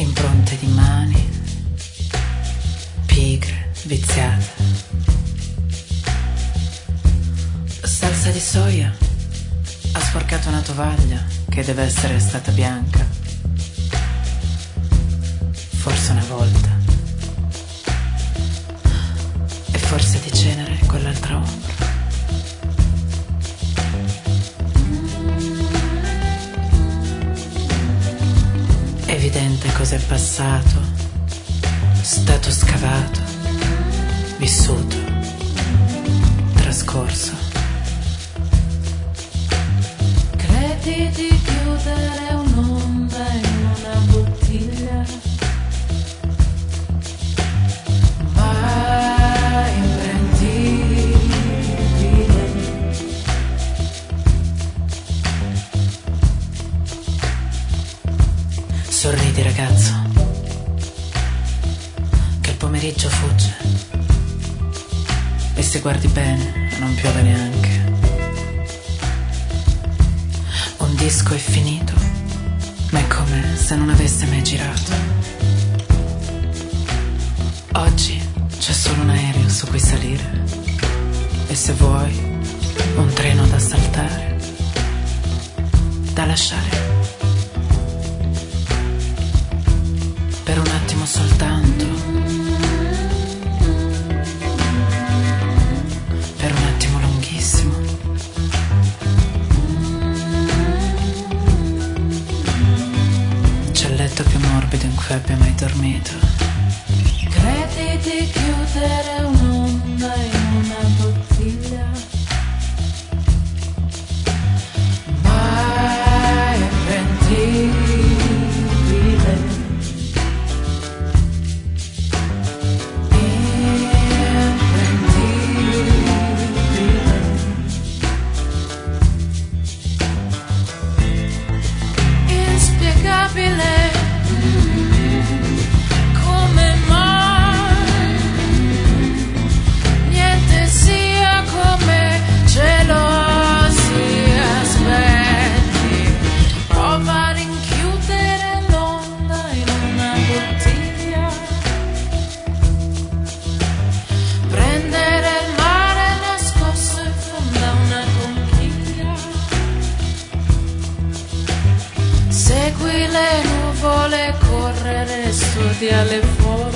impronte di mani, pigre, viziate. Salsa di soia ha sporcato una tovaglia che deve essere stata bianca. Forse una volta. E forse di cenere quell'altra ombra. Evidente cos'è passato, stato scavato, vissuto, trascorso. Credi di chiudere un'onda in una bottiglia, ma imprendibile. Sorridi, ragazzo, che il pomeriggio fugge e se guardi bene non piove neanche. Un disco è finito, ma è come se non avesse mai girato. Oggi c'è solo un aereo su cui salire e se vuoi un treno da saltare, da lasciare. Per un attimo soltanto, per un attimo lunghissimo. C'è il letto più morbido in cui abbia mai dormito. Credi di chiudere un'onda in una bottiglia, ma è imprendibile. Come mai niente sia come ce lo si aspetti. Prova a rinchiudere l'onda in una bottiglia, prendere il mare nascosto in fondo a una conchiglia. Segui le nuvole, correre, studia le forme.